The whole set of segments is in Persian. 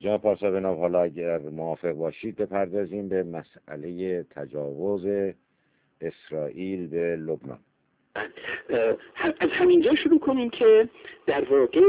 جناب پارسا، حالا اگر موافق باشید بپردازیم به مسئله تجاوز اسرائیل به لبنان. از همینجا شروع کنیم که در واقع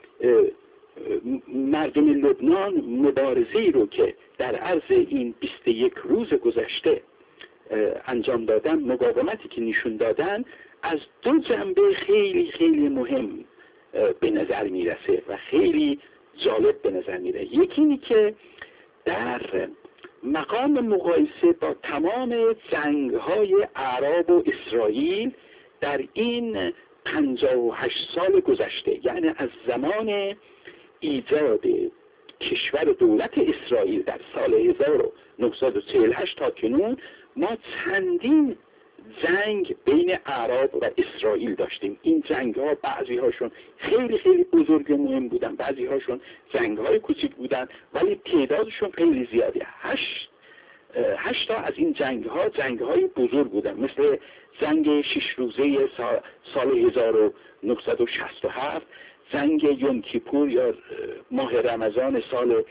مردم لبنان مبارزه‌ای رو که در عرض این 21 روز گذشته انجام دادن، مقاومتی که نشون دادن، از دو جنبه خیلی خیلی مهم به نظر میرسه و خیلی جالب به نظر میره. یکی اینی که در مقام مقایسه با تمام جنگ‌های اعراب و اسرائیل در این 58 سال گذشته، یعنی از زمان ایجاد کشور دولت اسرائیل در سال 1948 تا کنون، ما چندین جنگ بین اعراب و اسرائیل داشتیم. این جنگ ها بعضی هاشون خیلی خیلی بزرگ و مهم بودن، بعضی هاشون جنگ های کوچیک بودن، ولی تعدادشون خیلی زیاده. 8 تا از این جنگ های بزرگ بودن، مثل جنگ 6 روزه سال 1967، جنگ یوم کیپور یا ماه رمضان سال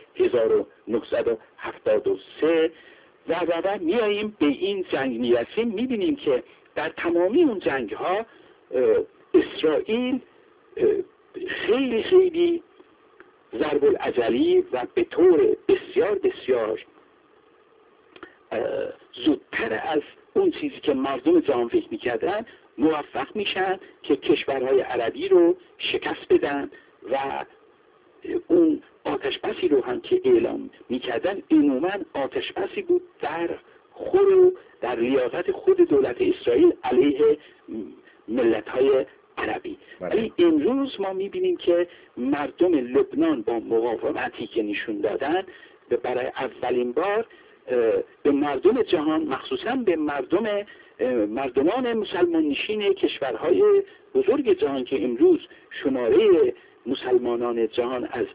1973 و میاییم به این جنگ میرسیم، میبینیم که در تمامی اون جنگ ها اسرائیل خیلی خیلی ضرب العجلی و به طور بسیار بسیار زودتر از اون چیزی که مردم جهان فکر میکردن موفق میشن که کشورهای عربی رو شکست بدن و اون آتشبسی رو هم که اعلام میکردن عموما آتشبسی بود در لیاقت خود دولت اسرائیل علیه ملت‌های عربی. ولی امروز ما میبینیم که مردم لبنان با مقاومتی که نشون دادن برای اولین بار به مردم جهان، مخصوصا به مردمان مسلمان نشین کشورهای بزرگ جهان که امروز شماره مسلمانان جهان از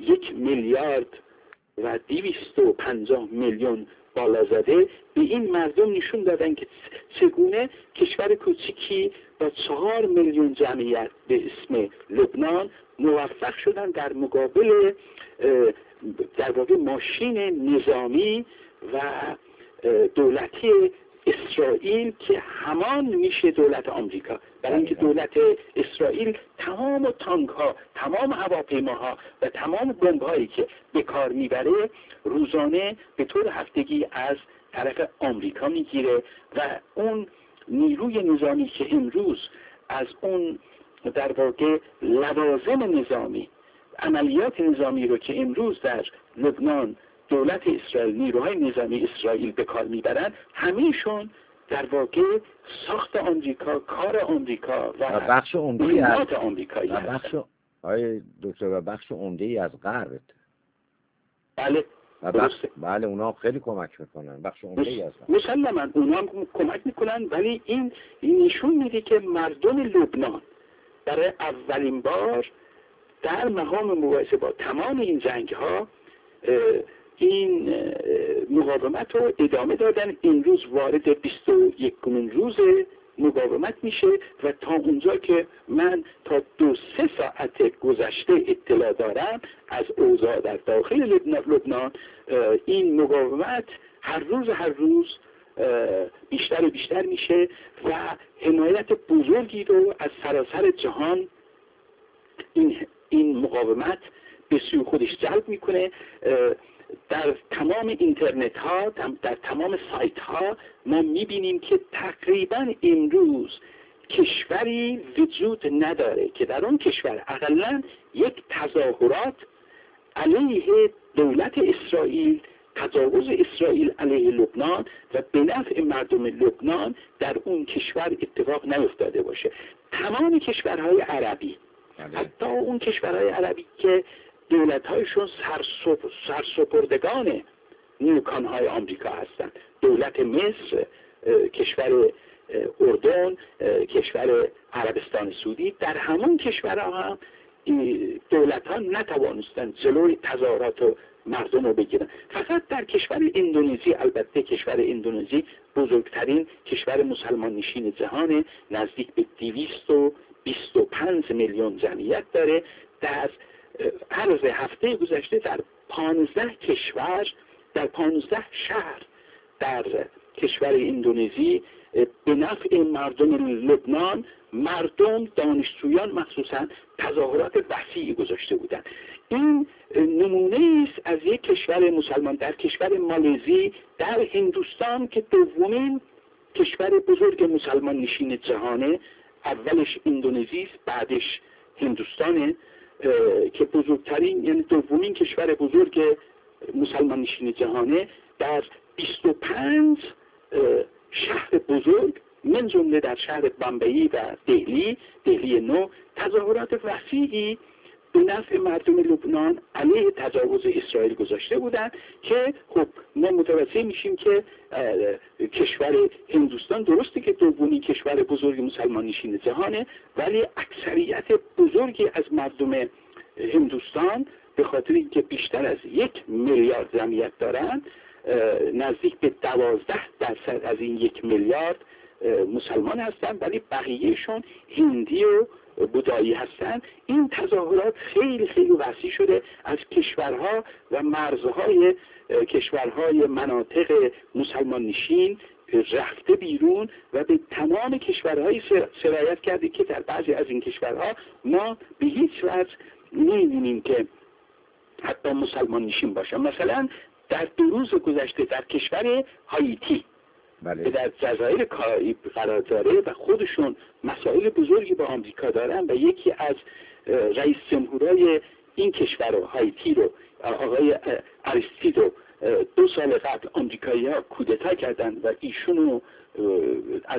1,250,000,000 بالا زده، به این مردم نشون دادن که چگونه کشور کوچیکی با 4 میلیون جمعیت به اسم لبنان موفق شدن در مقابل در واقع ماشین نظامی و دولتی اسرائیل که همان میشه دولت آمریکا. برای اینکه دولت اسرائیل تمام تانک ها، تمام هواپیماها و تمام بمب هایی که به کار میبره روزانه به طور هفتگی از طرف آمریکا میگیره و اون نیروی نظامی که امروز از اون در واقع لوازم نظامی، عملیات نظامی رو که امروز در لبنان دولت اسرائیل، نیروهای نظامی اسرائیل به کار میبرن، همیشون در واقع ساخت آمریکا، کار آمریکا و بخش عمده‌ای از آمریکایی هستن. بخش عمده‌ای از غرب. بله. بله اونا خیلی کمک میکنن، بخش عمده‌ای از غرب. مسلماً اونا هم کمک میکنن، ولی این نشون میده که مردم لبنان برای اولین بار در مقام مقایسه با تمام این جنگ ها این مقاومت رو ادامه دادن. این روز وارد 21 روز مقاومت میشه و تا اونجا که من تا 2-3 ساعت گذشته اطلاع دارم از اوضاع در داخل لبنان، این مقاومت هر روز بیشتر و بیشتر میشه و حمایت بزرگی رو از سراسر جهان این مقاومت به سوی خودش جلب میکنه. در تمام اینترنت ها، در تمام سایت ها ما میبینیم که تقریبا امروز کشوری وجود نداره که در اون کشور اقلا یک تظاهرات علیه دولت اسرائیل، تجاوز اسرائیل علیه لبنان و به نفع مردم لبنان در اون کشور اتفاق نیفتاده باشه. تمام کشورهای عربی، حتی اون کشورهای عربی که دولت‌هایشون سرسپردگان نیوکان‌های آمریکا هستند، دولت مصر، کشور اردن، کشور عربستان سعودی، در همون کشورها هم دولت‌ها نتوانستند جلوی تظاهرات مردم رو بگیرن. فقط در کشور اندونزی، البته کشور اندونزی بزرگترین کشور مسلمان نشین جهان، نزدیک به 225 میلیون جمعیت داره، در عرض هفته گذشته در 15 کشور، در 15 شهر در کشور اندونزی به نفع مردم لبنان، مردم دانشجویان مخصوصا تظاهرات وسیعی گذاشته بودند. این نمونه است از یک کشور مسلمان در کشور مالزی در هندوستان که دومین کشور بزرگ مسلمان نشین جهانه، اولش اندونزی است، بعدش هندوستانه که بزرگترین، یعنی دومین کشور بزرگ مسلمان نشین جهانه، در 25 شهر بزرگ من جمله در شهر بمبئی و دهلی نو تظاهرات وسیعی به نفع مردم لبنان علیه تجاوز اسرائیل گذاشته بودند که خب ما متوجه میشیم که کشور هندوستان درسته که دومین کشور بزرگ مسلمان نشین جهانه، ولی اکثریت بزرگی از مردم هندوستان به خاطر اینکه بیشتر از 1 میلیارد جمعیت دارند، نزدیک به 12% از این 1 میلیارد مسلمان هستند، ولی بقیهشون هندی و بودایی هستند. این تظاهرات خیلی خیلی وسیع شده، از کشورها و مرزهای کشورهای مناطق مسلمان نشین رفته بیرون و به تمام کشورهای سرایت کرده که در بعضی از این کشورها ما به هیچ وجه نمی‌بینیم که حتی مسلمان نشین باشن. مثلا در 2 روز گذشته در کشور هایتی که در جزایر کارائیب قرار داره و خودشون مسائل بزرگی با آمریکا دارن و یکی از رئیس جمهورای این کشور رو، هایتی رو، آقای آریستیدو، 2 سال قبل آمریکایی‌ها کودتا کردن و ایشونو از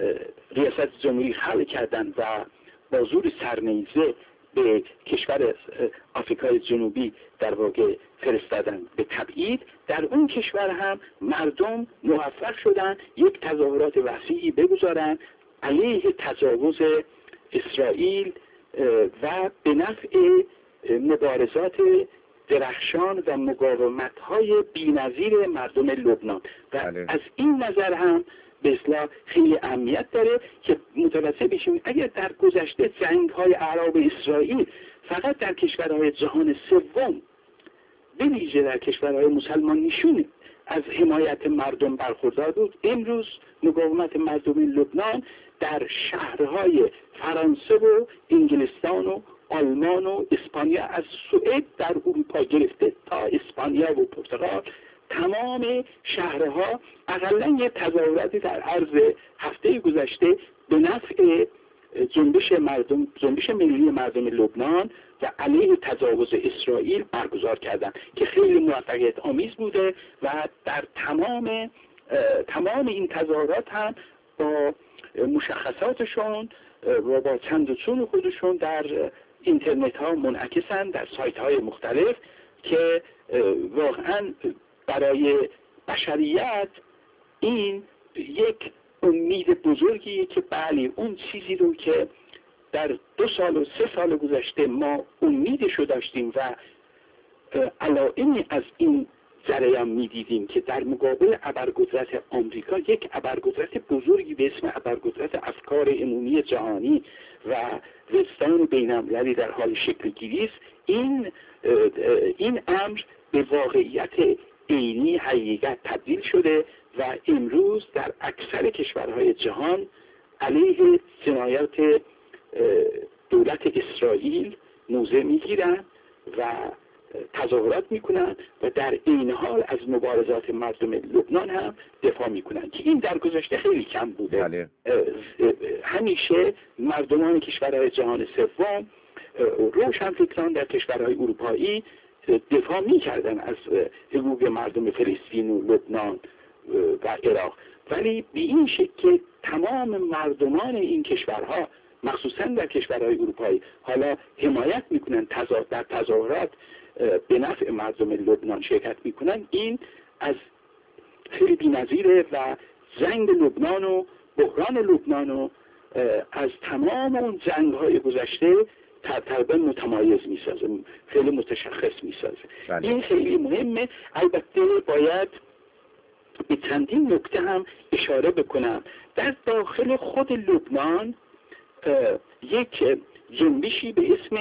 ریاست جمهوری خلع کردن و با زور سرنیزه به کشور آفریقای جنوبی در واقع فرستادن به تبعید. در اون کشور هم مردم موفق شدن یک تظاهرات وسیعی بگذارن علیه تجاوز اسرائیل و به نفع مبارزات درخشان و مقاومت‌های بی‌نظیر مردم لبنان و از این نظر هم به اصطلاح خیلی اهمیت داره که متوجه بشیم اگر در گذشته جنگ‌های عرب اسرائیل فقط در کشورهای جهان سوم، به ویژه در کشورهای مسلمان نشین، از حمایت مردم برخوردار بود، امروز مقاومت مردم لبنان در شهرهای فرانسه و انگلستان و آلمان و اسپانیا، از سوئد در اروپا گرفته تا اسپانیا و پرتغال، تمام شهرها اقلا یک تظاهراتی در عرض هفته گذشته به نفع جنبش ملی مردم لبنان و علیه تجاوز اسرائیل برگزار کردند که خیلی موفقیت آمیز بوده و در تمام این تظاهرات هم با مشخصاتشون و با چند و چون خودشون در اینترنت ها منعکسن، در سایت های مختلف، که واقعا برای بشریت این یک امید بزرگیه که بله اون چیزی رو که در 2 سال و 3 سال گذشته ما امیدشو داشتیم و علائمی از این جریان میدیدیم که در مقابل ابرقدرت آمریکا، یک ابرقدرت بزرگی به اسم ابرقدرت افکار عمومی جهانی و وجدان بین‌المللی در حال شکل گیری است، این امر به واقعیت عینی حقیقت تبدیل شده و امروز در اکثر کشورهای جهان علیه جنایات دولت اسرائیل موضع میگیرن و تظاهرات میکنن و در این حال از مبارزات مردم لبنان هم دفاع میکنن که این در گذشته خیلی کم بوده. همیشه مردمان کشورهای جهان سوم، روشنفکران در کشورهای اروپایی دفاع میکردن از حقوق مردم فلسطین و لبنان و عراق، ولی به این شکل که تمام مردمان این کشورها مخصوصا در کشورهای اروپایی حالا حمایت میکنن، در تظاهرات به نفع مردم لبنان شرکت میکنن، این از خیلی بی‌نظیره و جنگ لبنان و بحران لبنان و از تمام اون جنگ‌های گذشته تقریبا متمایز میسازه، خیلی متشخص میسازه. این خیلی مهمه. البته باید به چندین نکته هم اشاره بکنم. در داخل خود لبنان یک جنبشی به اسم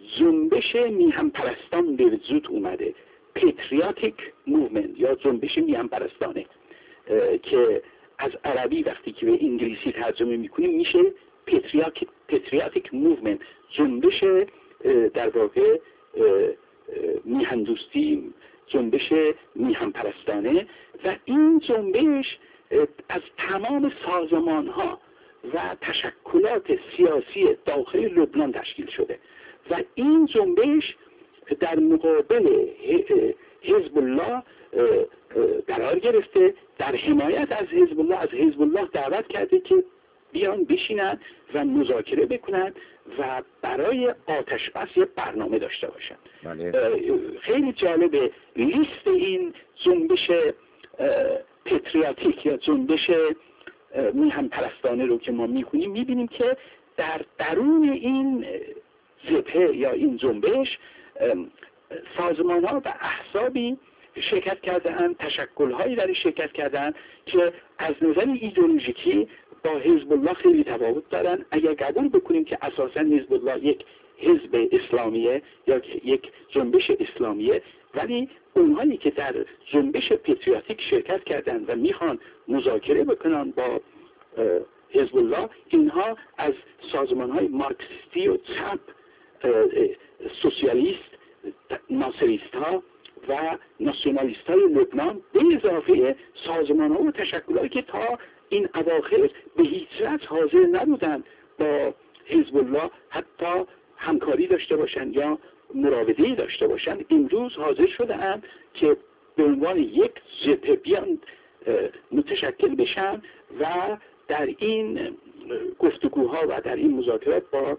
جنبش میهن پرستان به وجود اومده، پیتریاتیک موومنت یا جنبش میهن پرستانه که از عربی وقتی که به انگلیسی ترجمه میکنیم میشه پیتریاتیک موومنت، جنبش در واقع میهن دوستی، جنبش میهن پرستانه. و این جنبش از تمام سازمان ها و تشکلات سیاسی داخل لبنان تشکیل شده و این جنبش در مقابل حزب الله قرار گرفته، در حمایت از حزب الله از حزب الله دعوت کرده که بیان بشینن و مذاکره بکنن و برای آتش بس یه برنامه داشته باشن. خیلی جالبه لیست این جنبش پتریاتیک یا جنبش میهن پرستانه رو که ما میخونیم میبینیم که در درون این جبهه یا این جنبش سازمان ها و احزابی شرکت کردن، تشکل هایی در شرکت کردن که از نظر ایدئولوژیکی با حزب الله خیلی تفاوت دارن. اگر قبول بکنیم که اساسا حزب الله یک حزب اسلامیه یا یک جنبش اسلامیه، ولی اونهایی که در جنبش پتریاتیک شرکت کردن و میخوان مذاکره بکنن با حزب الله، اینها از سازمان های مارکسیستی و چپ، سوسیالیست، ناصریست ها و ناسیونالیست های لبنان به اضافه سازمان ها و تشکلات که تا این اواخر به هیچ وجه حاضر نبودن با حزب الله حتی همکاری داشته باشند یا مراوده‌ای داشته باشند، امروز حاضر شده‌اند که به عنوان یک جبهه بیان متشکل بشن و در این گفتگوها و در این مذاکرات با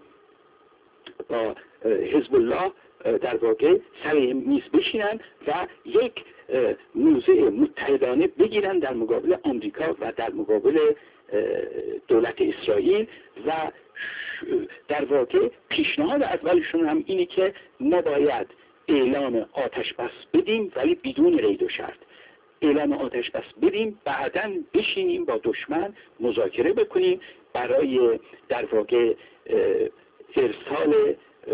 حزب الله در واقع سر میز بشینن و یک موضع متحدانه بگیرن در مقابل آمریکا و در مقابل دولت اسرائیل. و در واقع پیشنهاد اولشون هم اینه که ما باید اعلام آتش بس بدیم ولی بدون قید و شرط، اعلام آتش بس بدیم، بعداً بشینیم با دشمن مذاکره بکنیم برای در واقع ارسال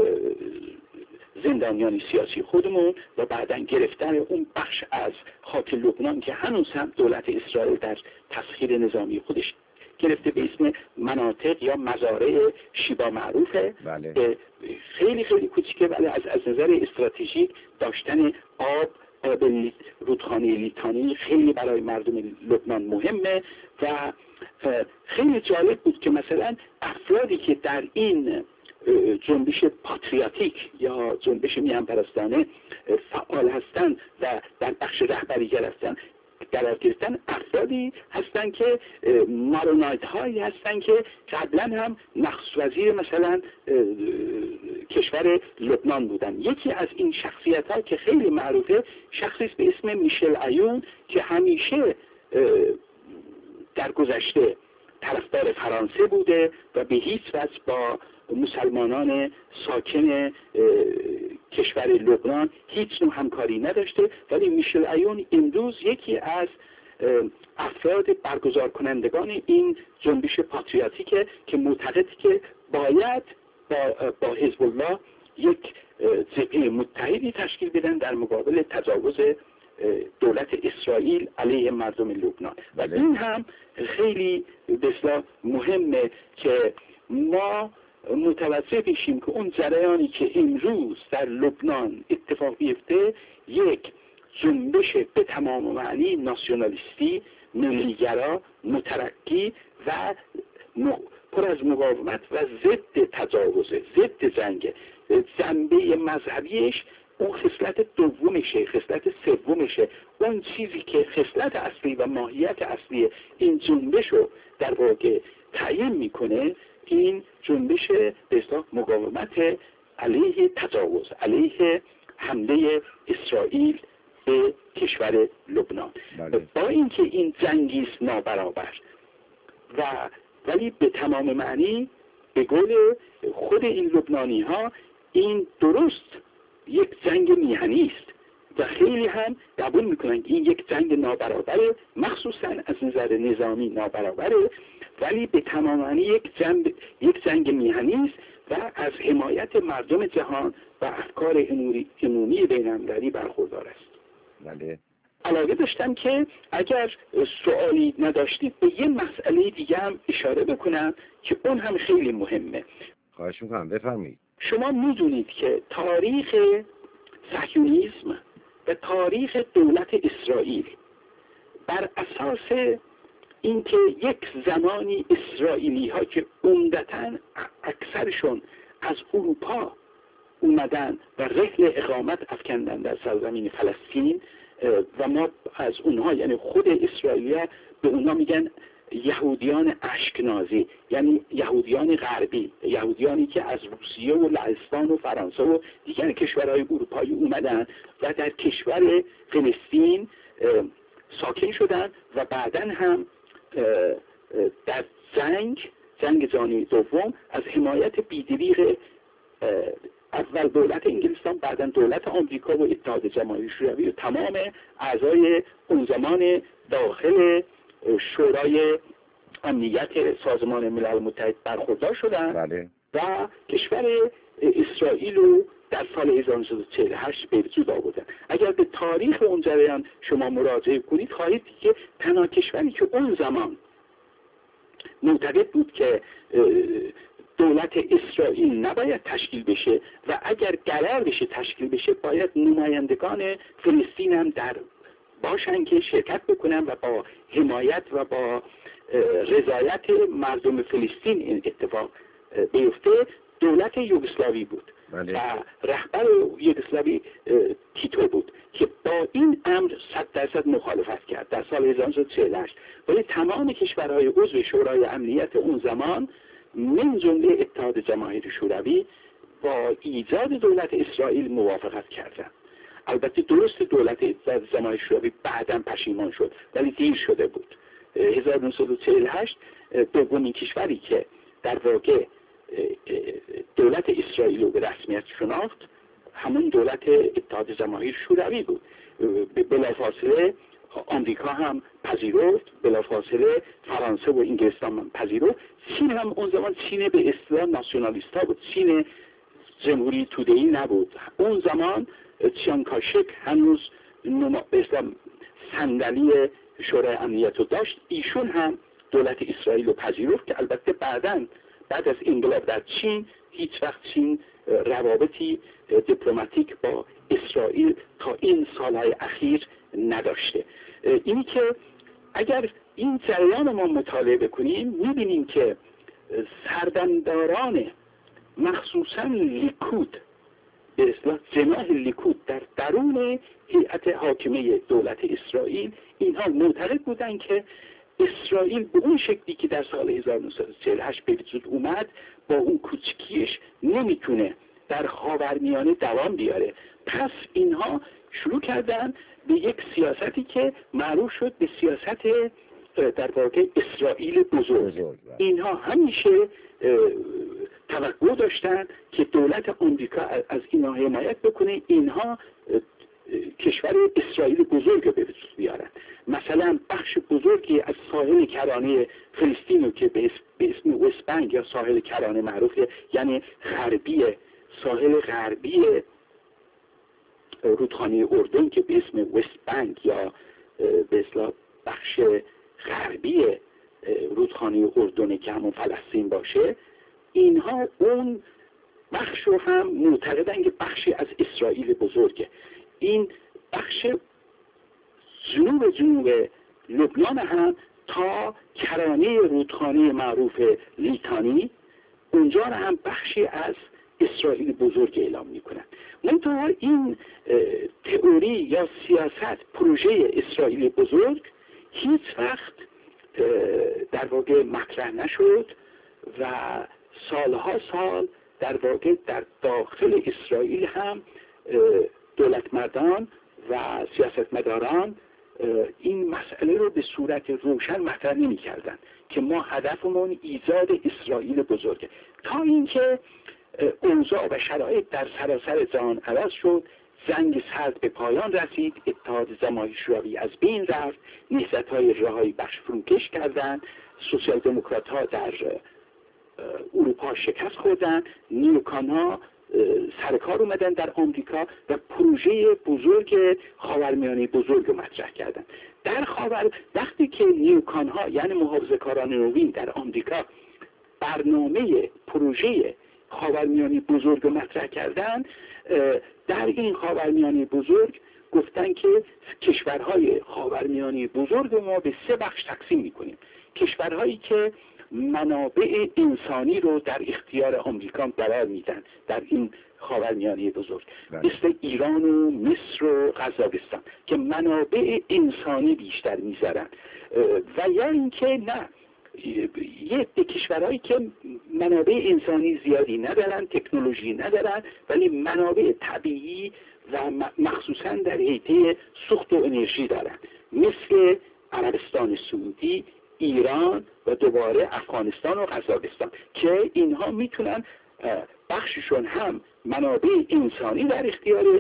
زندانیان سیاسی خودمون و بعداً گرفتن اون بخش از خاک لبنان که هنوز هم دولت اسرائیل در تسخیر نظامی خودش گرفته به اسم مناطق یا مزارع شیبا معروفه. بله. خیلی خیلی کوچیکه ولی از نظر استراتژیک داشتن آب رودخانه لیتانی خیلی برای مردم لبنان مهمه. و خیلی جالب بود که مثلا افرادی که در این جنبش پاتریاتیک یا جنبش میهن پرستانه فعال هستند و در بخش رهبری قرار گرفتن، افرادی هستن که مارونایت هایی هستن که قبلا هم نخست وزیر مثلا کشور لبنان بودن. یکی از این شخصیت ها که خیلی معروفه شخصی به اسم میشل عیون که همیشه در گذشته طرفدار فرانسه بوده و به هیچ وجه با مسلمانان ساکن کشور لبنان هیچ نوع همکاری نداشته، ولی میشل عیون امروز یکی از افراد برگزار کنندگان این جنبش پاتریاتیکه که معتقده که باید با حزب الله یک جبهه متحدی تشکیل بدن در مقابل تجاوز دولت اسرائیل علیه مردم لبنان. و این هم خیلی بسیار مهمه که ما متوجه بشیم که اون جریانی که امروز در لبنان اتفاق بیفته یک جنبش به تمام معنی ناسیونالیستی، ملیگرا، مترقی و پر از مقاومت و ضد تجاوز، ضد جنگ. جنبه مذهبیش اون خصلت دومشه، خصلت سومشه. اون چیزی که خصلت اصلی و ماهیت اصلی این جنبش رو در واقع تعیین میکنه این جنبش به اصطلاح مقاومت علیه تجاوز، علیه حمله اسرائیل به کشور لبنان. با اینکه این جنگی است نابرابر ولی به تمام معنی به قول خود این لبنانی ها این درست یک جنگ میهنی است، و خیلی هم قبول میکنن که این یک جنگ نابرابره، مخصوصا از نظر نظامی نابرابره، ولی به تمامی یک جنگ میهنی است و از حمایت مردم جهان و افکار عمومی بین‌المللی برخوردار است. بله. علاقه داشتم که اگر سوالی نداشتید به یه مسئله دیگه هم اشاره بکنم که اون هم خیلی مهمه. خواهش میکنم بفرمایید. شما میدونید که تاریخ صهیونیسم و تاریخ دولت اسرائیل بر اساس اینکه یک زمانی اسرائیلی ها که عمدتاً اکثرشون از اروپا اومدن و رحل اقامت افکندن در سرزمین فلسطین و ما از اونها یعنی خود اسرائیلی‌ها به اونها میگن یهودیان اشکنازی، یعنی یهودیان غربی، یهودیانی که از روسیه و لهستان و فرانسه و دیگر کشورهای اروپایی اومدن و در کشور فلسطین ساکن شدن و بعداً هم در جنگ جهانی دوم از حمایت بیدریغ اول دولت انگلستان، بعداً دولت آمریکا و اتحاد جماهیر شوروی و تمام اعضای اون زمان داخل شورای امنیت سازمان ملل متحد برخوردار شدند. بله. و کشور اسرائیل رو در سال 1948 به وجود آوردن. اگر به تاریخ اون جریان شما مراجعه کنید خواهید دید که تنها کشوری که اون زمان معتقد بود که دولت اسرائیل نباید تشکیل بشه و اگر قرار بشه تشکیل بشه باید نمایندگان فلسطین هم در باشن که شرکت بکنن و با حمایت و با رضایت مردم فلسطین این اتفاق بیفته، دولت یوگسلاوی بود. بله. و رهبر یوگسلاوی تیتو بود که با این امر 100% مخالفت کرد در سال 1948. ولی تمام کشورهای عضو شورای امنیت اون زمان من جمله اتحاد جماهیر شوروی با ایجاد دولت اسرائیل موافقت کردند. البته درست دولت جماهیر شوروی بعداً پشیمان شد ولی دیر شده بود. 1948 دومین کشوری که در واقع دولت اسرائیل رو به رسمیت شناخت همون دولت اتحاد جماهیر شوروی بود. بلافاصله آمریکا هم پذیرفت، بلافاصله فرانسه و انگلستان هم پذیرفت. چین هم اون زمان چین به اصطلاح ناسیونالیست ها بود، چین جمهوری توده‌ای نبود. اون زمان چیان کاشک هنوز صندلی شورای امنیت رو داشت. ایشون هم دولت اسرائیل رو پذیرفت که البته بعد از انقلاب در چین هیچ وقت چین روابطی دیپلماتیک با اسرائیل تا این سالهای اخیر نداشته. اینی که اگر این جریان ما مطالعه بکنیم میبینیم که سردمداران مخصوصا لیکود به اصطلاح جناح لیکود در درون هیئت حاکمه دولت اسرائیل اینها معتقد بودند که اسرائیل به اون شکلی که در سال 1948 به وجود اومد با اون کوچکیش نمیتونه در خاورمیانه دوام بیاره. پس اینها شروع کردن به یک سیاستی که معروف شد به سیاست در واقع اسرائیل بزرگ. اینها همیشه توقع داشتن که دولت آمریکا از اینها حمایت بکنه، اینها کشور اسرائیل بزرگ به وجود بیارن. مثلا بخش بزرگی از ساحل کرانه فلسطین که به اسم وست بنک یا ساحل کرانه معروفه، یعنی ساحل غربی رودخانه اردن که به اسم وست بنک یا به اصطلاح بخش غربی رودخانه اردن که همون فلسطین باشه، اینها اون بخش رو هم معتقدن که بخشی از اسرائیل بزرگه. این بخش جنوب لبنان هم تا کرانه رودخانه معروف لیتانی اونجا رو هم بخشی از اسرائیل بزرگ اعلام میکنن. منتها این تئوری یا سیاست پروژه اسرائیل بزرگ هیچ وقت در واقع مطرح نشد و سالها سال در واقع در داخل اسرائیل هم دولتمردان و سیاستمداران این مسئله رو به صورت روشن مطرح نمی کردن که ما هدفمون ایجاد اسرائیل بزرگه، تا اینکه اوضاع و شرایط در سراسر جهان عوض شد جنگ سرد به پایان رسید، اتحاد جماهیر شوروی از بین رفت، نهضت‌های رهایی بخش فروکش کردند، سوسیال دموکرات ها در اروپا شکست خوردن، نیوکان ها سر کار اومدن در آمریکا و پروژه بزرگ خاورمیانه بزرگ رو مطرح کردن. در وقتی که نیوکان ها یعنی محافظه‌کاران نوین در آمریکا برنامه پروژه خاورمیانه بزرگ رو مطرح کردن، در این خاورمیانه بزرگ گفتن که کشورهای خاورمیانه بزرگ ما به 3 بخش تقسیم میکنیم. کشورهایی که منابع انسانی رو در اختیار آمریکا قرار میدن در این خاورمیانه بزرگ، مثل ایران و مصر و قزاقستان که منابع انسانی بیشتر میذارن، و یا اینکه نه، یه کشورهایی که منابع انسانی زیادی ندارن، تکنولوژی ندارن، ولی منابع طبیعی و مخصوصا در حیطه سوخت و انرژی دارن، مثل عربستان سعودی، ایران و دوباره افغانستان و قزاقستان، که اینها میتونن بخششون هم منابع انسانی در اختیار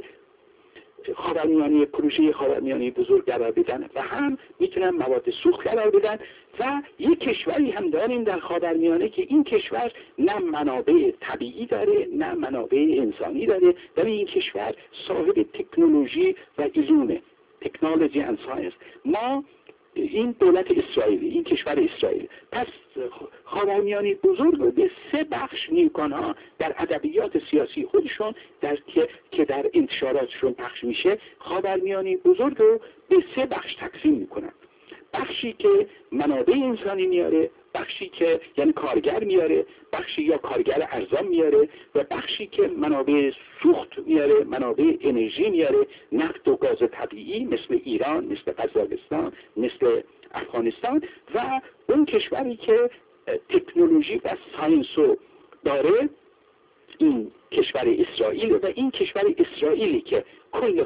خاورمیانه پروژه خاورمیانه بزرگ قرار بدن و هم میتونن مواد سوخت قرار بدن. و یک کشوری هم داریم در خاورمیانه که این کشور نه منابع طبیعی داره نه منابع انسانی داره، ولی این کشور صاحب تکنولوژی و علومه، تکنولوژی اند ساینس. ما این دولت اسرائیل، این کشور اسرائیل، پس خاورمیانه بزرگ رو به 3 بخش نیوکان ها در ادبیات سیاسی خودشون که در انتشاراتشون پخش میشه، خاورمیانه بزرگ رو به 3 بخش تقسیم میکنن. بخشی که منابع انسانی میاره، بخشی که یعنی کارگر میاره، بخشی یا کارگر ارزان میاره، و بخشی که منابع سوخت میاره، منابع انرژی میاره، نفت و گاز طبیعی مثل ایران، مثل قزاقستان، مثل افغانستان، و اون کشوری که تکنولوژی و ساینس رو داره، این کشور اسرائیل، و این کشور اسرائیلی که کل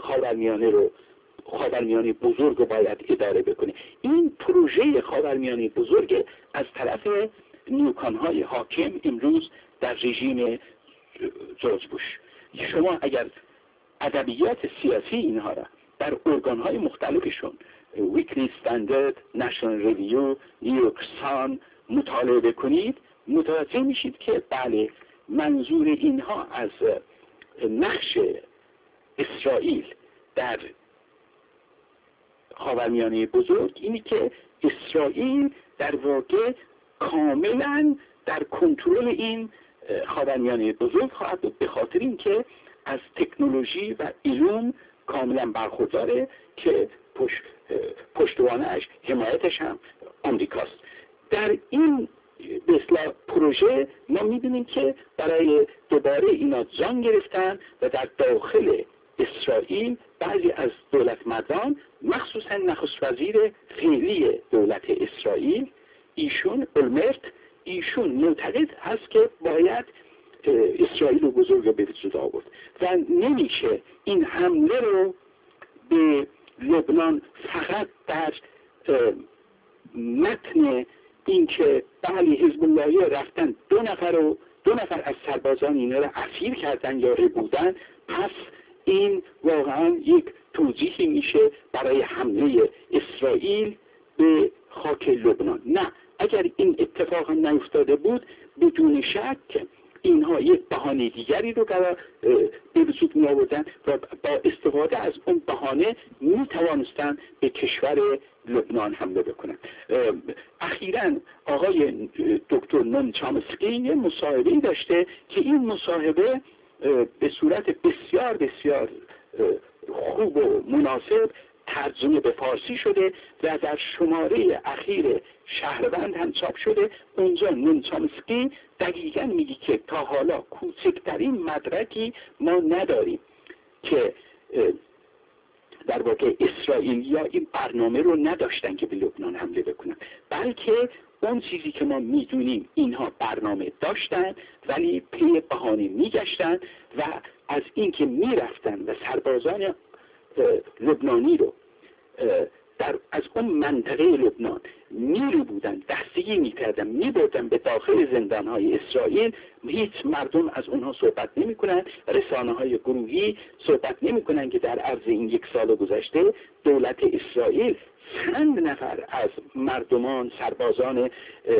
خاورمیانه بزرگ رو باید اداره بکنه. این پروژه خاورمیانه بزرگ از طرف نیوکان‌های حاکم امروز در رژیم جورج بوش. شما اگر ادبیات سیاسی اینها را در ارگان‌های مختلفشون، ویکلی استندارد، نشنال ریویو، نیویورک سان مطالعه بکنید، متوجه میشید که بله، منظور اینها از نقش اسرائیل در خاورمیانه بزرگ اینی که اسرائیل در واقع کاملا در کنترل این خاورمیانه بزرگ خواهد بود، به خاطر اینکه از تکنولوژی و علوم کاملا برخورداره که پشتوانه‌اش، حمایتش هم آمریکاست. در این مثلا پروژه ما می‌بینیم که برای دوباره اینا جان گرفتن و در داخل اسرائیل بعضی از دولتمردان، مخصوصا نخست وزیر فعلی دولت اسرائیل، ایشون اولمرت، ایشون معتقد هست که باید اسرائیل رو بزرگ به وجود آورد و نمیشه این حمله رو به لبنان فقط در متن اینکه بله حزب اللهی رفتن دو نفر از سربازان اینا رو اسیر کردن یا ربودن، پس این واقعا یک توضیحی میشه برای حمله اسرائیل به خاک لبنان. نه، اگر این اتفاق نیفتاده بود بدون شک اینها یک بهانه دیگری رو به وجود می آوردن و با استفاده از اون بهانه می توانستن به کشور لبنان حمله بکنن. اخیراً آقای دکتر نوم چامسکی یه مصاحبه‌ای داشته که این مصاحبه به صورت بسیار بسیار خوب و مناسب ترجمه به فارسی شده و در شماره اخیر شهروند هم چاپ شده. اونجا نوم چامسکی دقیقاً میگه که تا حالا کوچکترین مدرکی ما نداریم که در واقع اسرائیلیا این برنامه رو نداشتن که به لبنان حمله بکنن، بلکه اون چیزی که ما میدونیم اینها برنامه داشتن ولی پی بهانه میگشتن و از اینکه میرفتن و سربازان لبنانی رو از اون منطقه لبنان نیرو بودن، دستگیر میکردن، میبردن به داخل زندانهای اسرائیل. هیچ مردم از اونها صحبت نمیکنن، رسانه های گروهی صحبت نمیکنن که در عرض این 1 سال گذشته دولت اسرائیل چند نفر از مردمان، سربازان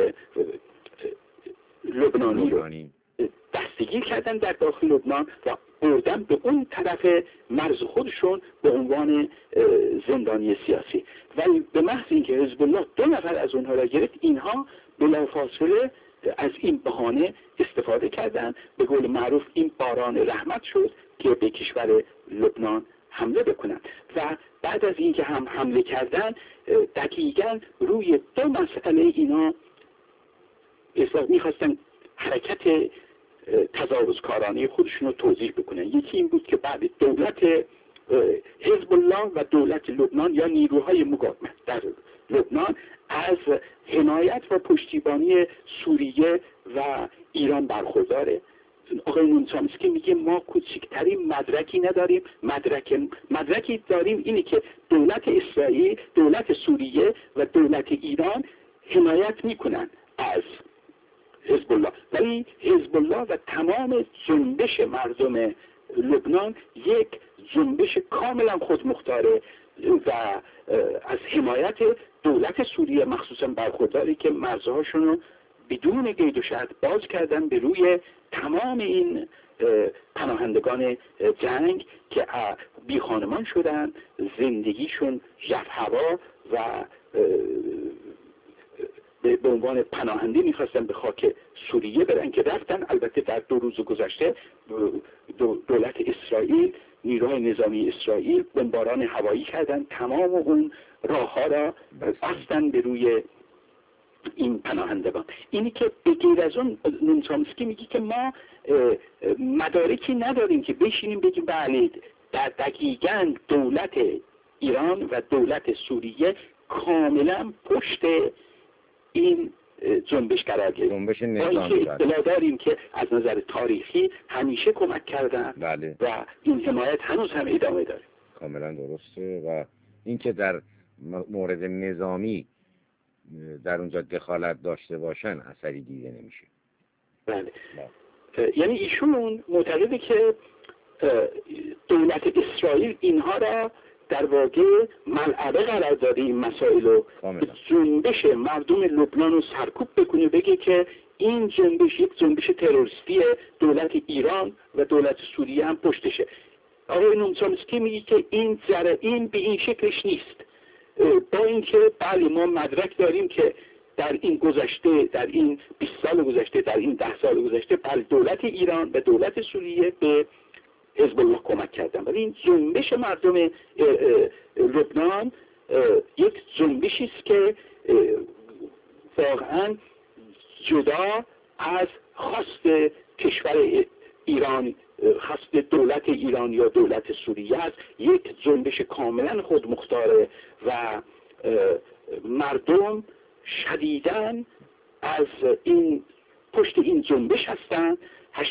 لبنانی رو دستگیر کردن در داخل لبنان و بردن به اون طرف مرز خودشون به عنوان زندانی سیاسی. ولی به محض اینکه حزب الله 2 نفر از اونها را گرفت، اینها بلافاصله از این بهانه استفاده کردن. به قول معروف این باران رحمت شد که به کشور لبنان حمله بکنن و بعد از اینکه هم حمله کردن دقیقاً روی 2 مسئله اینا میخواستن حرکت تجاوزکارانه خودشون رو توضیح بکنن. یکی این بود که بعد دولت حزب الله و دولت لبنان یا نیروهای مقاومت در لبنان از حمایت و پشتیبانی سوریه و ایران برخورداره. آقای نون چامسکی میگه ما کوچکترین مدرکی نداریم، مدرکی داریم اینه که دولت اسرائیل، دولت سوریه و دولت ایران حمایت میکنن از حزب الله، ولی حزب الله و تمام جنبش مردم لبنان یک جنبش کاملا خودمختاره و از حمایت دولت سوریه مخصوصا برخورداری که مرزهاشون رو بدون قید و شرط باز کردن به روی تمام این پناهندگان جنگ که بی خانمان شدن، زندگیشون رفت هوا و به عنوان پناهنده میخواستن به خاک سوریه برن که رفتن. البته در 2 روز گذشته دولت اسرائیل، نیروهای نظامی اسرائیل بمباران هوایی کردن، تمام اون راه ها را بستن به روی این پناهندگان. اینی که به غیر از اون نون چامسکی میگه که ما مدارکی نداریم که بشینیم بگیم بله در دقیقاً دولت ایران و دولت سوریه کاملا پشت این جنبش قرار گرفت. جنبش نظامی اطلاع داریم که از نظر تاریخی همیشه کمک کردن بله. و این حمایت هنوز هم ادامه داره. کاملا درسته و اینکه در مورد نظامی در اونجا دخالت داشته باشن اثری دیده نمیشه. بله. یعنی ایشون معتقده که دولت اسرائیل اینها را در واقع ملعبه قرار داده این مسائل رو جنبش مردم لبنان رو سرکوب بکنه، بگه که این جنبش یک جنبش تروریستی دولت ایران و دولت سوریه هم پشتشه. آقای نون چامسکی میگه که این به این شکلش نیست، با اینکه بله ما مدرک داریم که در این گذشته، در این 20 سال گذشته، در این 10 سال گذشته بله دولت ایران و دولت سوریه به حزب الله کمک کردن، ولی این جنبش مردم لبنان یک جنبشی است که واقعا جدا از خواست کشور ایران، خواست دولت ایران یا دولت سوریه است، یک جنبش کاملا خودمختاره و مردم شدیداً از این پشت این جنبش هستند.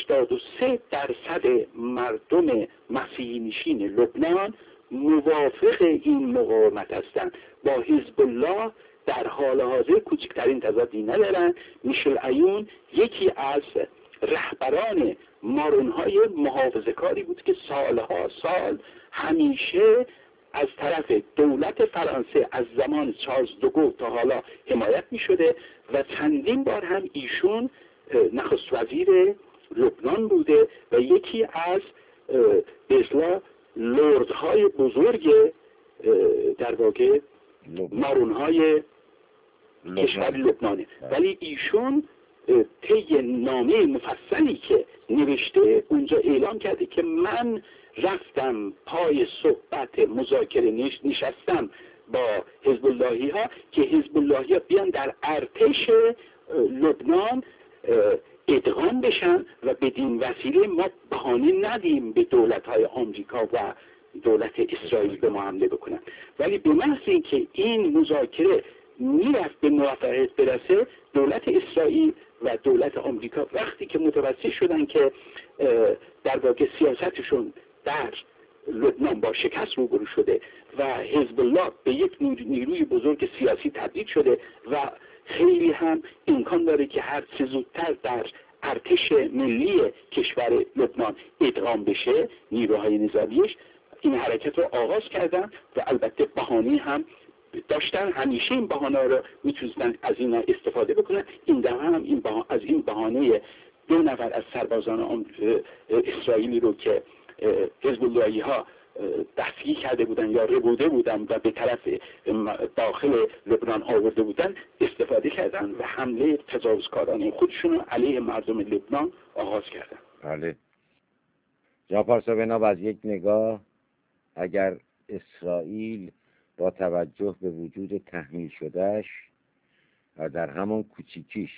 83% مردم مسیحی نشین لبنان موافق این مقاومت هستند. با حزب الله در حال حاضر کوچکترین تضادی ندارن. میشل عیون یکی از رهبران مارونهای محافظه‌کاری بود که سالها سال همیشه از طرف دولت فرانسه از زمان چارلز دوگل تا حالا حمایت می شده و چندین بار هم ایشون نخست وزیر لبنان بوده و یکی از به اصطلاح لردهای بزرگ در واقع مارونهای کشور لبنانه. ولی ایشون طی نامه مفصلی که نوشته اونجا اعلام کرده که من رفتم پای صحبت مذاکره نشستم با حزب اللهی ها که حزب اللهی ها بیان در ارتش لبنان ادغام بشن و بدین وسیله ما بهانه ندیم به دولت های آمریکا و دولت اسرائیل به ما حمله بکنن. ولی به محض اینکه این مذاکره میرفت به موفقیت برسه، دولت اسرائیل و دولت آمریکا وقتی که متوجه شدن که در واقع سیاستشون در لبنان با شکست روبرو شده و حزب الله به یک نیروی بزرگ سیاسی تبدیل شده و خیلی هم امکان داره که هر چه زودتر در ارتش ملی کشور لبنان ادغام بشه نیروهای نظامیش، این حرکت رو آغاز کردن و البته بهانه هم داشتن. همیشه این بهانه رو میتونستن از این استفاده بکنن. این دفعه هم از این بهانه 2 نفر از سربازان اسرائیلی رو که حزب اللهی ها دستگیر کرده بودن یا ربوده بودن و به طرف داخل لبنان آورده بودن استفاده کردن و حمله تجاوزکارانه خودشون رو علیه مردم لبنان آغاز کردن. بله جناب پارسا، بنا از یک نگاه اگر اسرائیل با توجه به وجود تحمیل شدهش و در همان کوچیکیش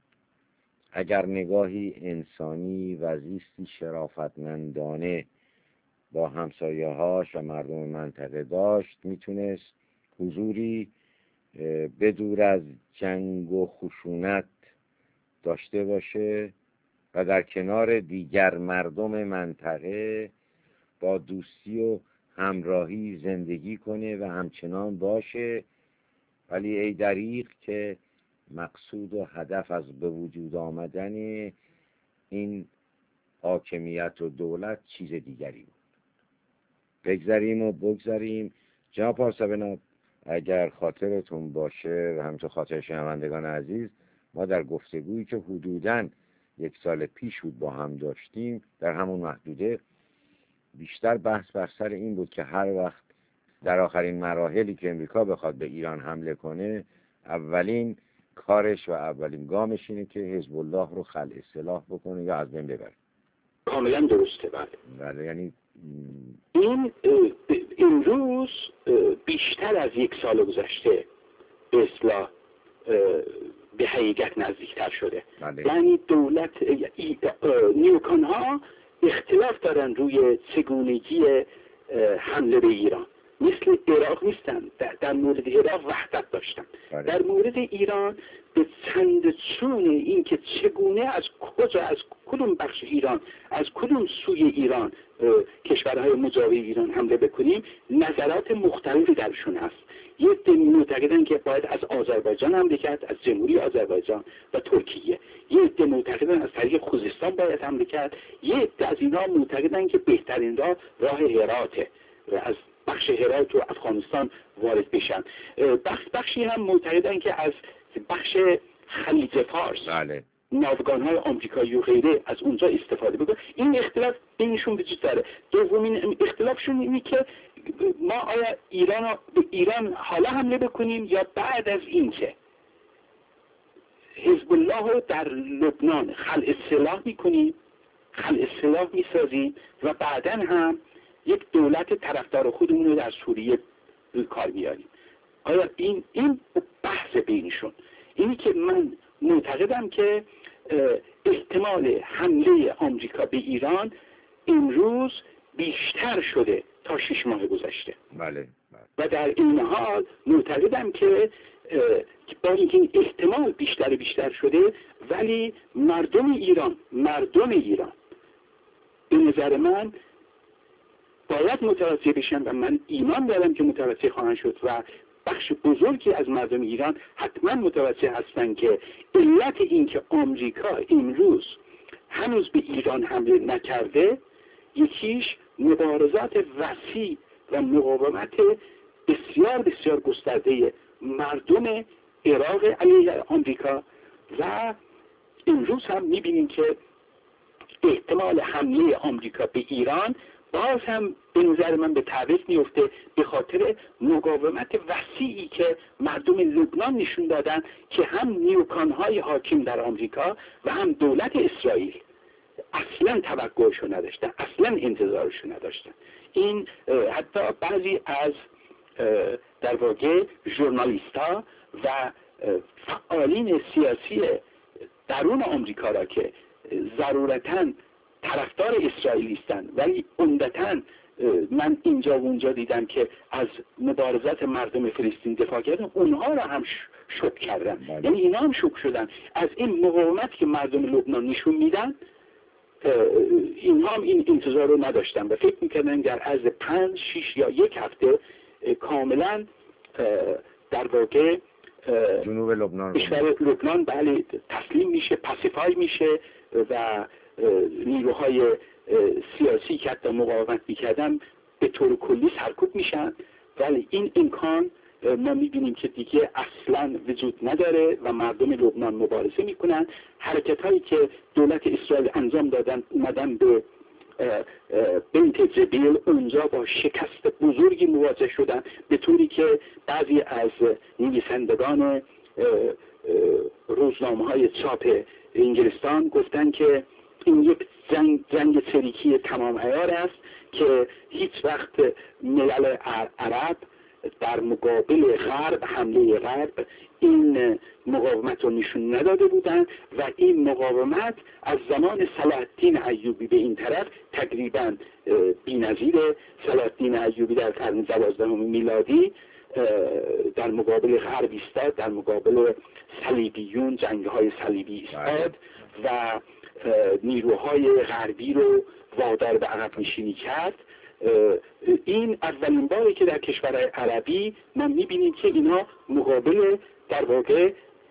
اگر نگاهی انسانی و زیستی شرافتمندانه با همسایه‌هاش و مردم منطقه داشت، میتونست حضوری بدور از جنگ و خشونت داشته باشه و در کنار دیگر مردم منطقه با دوستی و همراهی زندگی کنه و همچنان باشه. ولی ای دریغ که مقصود و هدف از به وجود آمدن این حاکمیت و دولت چیز دیگری بود. بگذاریم و بگذاریم. جناب پارسا، اگر خاطرتون باشه و همچنین خاطر شنوندگان عزیز، ما در گفتگویی که حدوداً 1 سال پیش بود با هم داشتیم در همون محدوده بیشتر بحث بر سر این بود که هر وقت در آخرین مراحلی که امریکا بخواد به ایران حمله کنه، اولین کارش و اولین گامش اینه که حزب الله رو خلع سلاح بکنه یا از بین ببره. کاملا درسته. بله یعنی این امروز بیشتر از 1 سال گذشته به اصطلاح به حقیقت نزدیکتر شده. بله. یعنی دولت نیوکان ها اختلاف دارن روی چگونگی حمله به ایران. مثل عراق نیستن. در مورد عراق وحدت داشتن. بله. در مورد ایران به چند چون این که چگونه از کجا، از کدوم بخش ایران، از کدوم سوی ایران کشورهای مجاور ایران حمله بکنیم نظرات مختلفی درشون هست. یه عده معتقدن که باید از آذربایجان حمله کرد، از جمهوری آذربایجان و ترکیه. یه عده معتقدن از طریق خوزستان باید حمله کرد. یه عده از اینا معتقدن که بهترین راه هراته و از بخش هرات و افغانستان وارد بشن. بخشی هم معتقدن که از بخش خلیج فارس، بله، ناوگان‌های آمریکایی و غیره از اونجا استفاده بکنن. این اختلاف بینشون وجود داره. دومین اختلافشون اینه که ما آیا به ایران حالا حمله بکنیم یا بعد از این که حزب الله رو در لبنان خلع سلاح میکنیم، خلع سلاح میسازیم و بعدا هم یک دولت طرفدار خودمون رو در سوریه روی کار میاریم. آیا این بحث بینشون اینی که من معتقدم که احتمال حمله آمریکا به ایران امروز بیشتر شده تا 6 ماه گذشته. بله. و در این حال معتقدم که با اینکه این احتمال بیشتر شده، ولی مردم ایران به نظر من باید متوجه بشن و من ایمان دارم که متوجه خواهند شد و بخش بزرگی از مردم ایران حتما متوجه هستن که علت این که آمریکا امروز هنوز به ایران حمله نکرده یکیش مبارزات وسیع و مقاومت بسیار گسترده مردم عراق علیه آمریکا و امروز هم میبینیم که احتمال حمله آمریکا به ایران باز هم به نظر من به تعویق میفته به خاطر مقاومت وسیعی که مردم لبنان نشون دادن که هم نیوکانهای حاکم در آمریکا و هم دولت اسرائیل اصلا توقعشو نداشتن، اصلا انتظارشو نداشتن. این حتی بعضی از در واقع ژورنالیست‌ها و فعالین سیاسی درون آمریکا را که ضرورتاً طرفدار اسرائیل هستند ولی عمدتاً من اینجا و اونجا دیدم که از مبارزات مردم فلسطین دفاع کردن، اونها را هم شوک کردن. یعنی اینا هم شوک شدن از این مقاومت که مردم لبنان نشون میدن. اینها هم این انتظار رو نداشتن و فکر میکردن در عرض 5 6 یا 1 هفته کاملا در واقع جنوب لبنان کشور لبنان بله تسلیم میشه، پاسیفای میشه و نیروهای سیاسی که حتی مقاومت میکردن به طور کلی سرکوب میشن. ولی این امکان ما میبینیم که دیگه اصلا وجود نداره و مردم لبنان مبارزه میکنن. حرکت هایی که دولت اسرائیل انجام دادن اومدن به بنت جبیل، اونجا با شکست بزرگی مواجه شدن، به طوری که بعضی از نویسندگان روزنامه های چاپ انگلستان گفتن که این یک جنگ چریکی تمام عیار است که هیچ وقت ملل عرب در مقابل غرب، حمله غرب، این مقاومت رو نشون نداده بودند و این مقاومت از زمان صلاح الدین ایوبی به این طرف تقریبا بی‌نظیره. صلاح الدین ایوبی در قرن 12 میلادی در مقابل غرب ایستاد، در مقابل صلیبیون، جنگ‌های صلیبی ایستاد و نیروهای غربی رو وادار به عقب نشینی کرد. این اولین باری که در کشورهای عربی ما میبینیم که اینا مقابل در واقع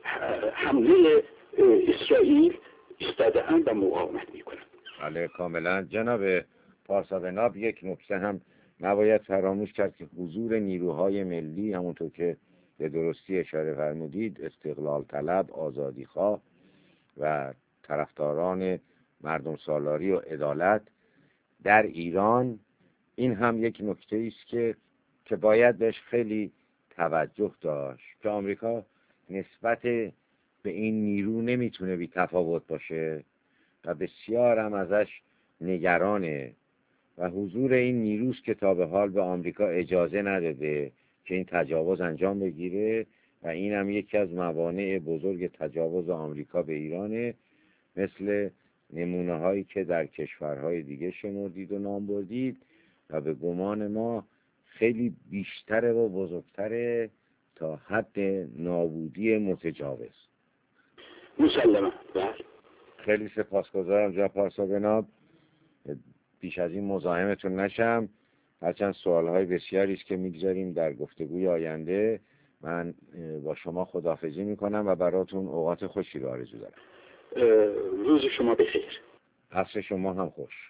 حمله اسرائیل ایستاده‌اند و مقاومت میکنند. بله کاملا. جناب پارسا بناب، یک نکته هم نباید فراموش کرد که حضور نیروهای ملی، همونطور که به درستی اشاره فرمودید، استقلال طلب، آزادیخواه و طرفداران مردم سالاری و عدالت در ایران، این هم یک نکته است که باید بهش خیلی توجه داشت که آمریکا نسبت به این نیرو نمیتونه بی تفاوت باشه و بسیار هم ازش نگرانه و حضور این نیروست که تا به حال به آمریکا اجازه نداده که این تجاوز انجام بگیره و این هم یکی از موانع بزرگ تجاوز آمریکا به ایرانه، مثل نمونه هایی که در کشورهای دیگه شمردید و نام بردید و به گمان ما خیلی بیشتره و بزرگتره تا حد نابودی متجاوز. مسلما. خیلی سپاسگزارم جناب پارسا بناب، بیش از این مزاحمتون نشم، هرچند سوالهای بسیاری است که میگذاریم در گفتگوی آینده. من با شما خداحافظی میکنم و براتون اوقات خوشی رو آرزو دارم. روز شما بخیر. عصر شما هم خوش.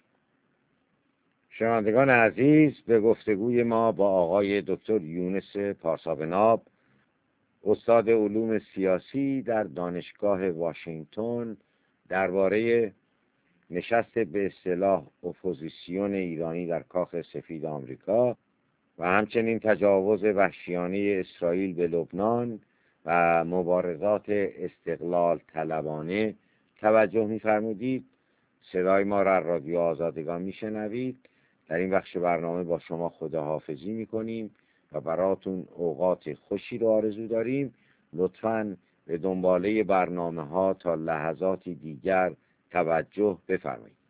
شنوندگان عزیز، به گفتگوی ما با آقای دکتر یونس پارسا بناب، استاد علوم سیاسی در دانشگاه واشنگتن، درباره نشست به اصطلاح اپوزیسیون ایرانی در کاخ سفید آمریکا و همچنین تجاوز وحشیانه اسرائیل به لبنان و مبارزات استقلال طلبانه توجه می‌فرمودید. صدای ما را رادیو آزادگان میشنوید. در این بخش برنامه با شما خداحافظی میکنیم و براتون اوقات خوشی رو آرزو داریم. لطفاً به دنباله برنامه ها تا لحظاتی دیگر توجه بفرمایید.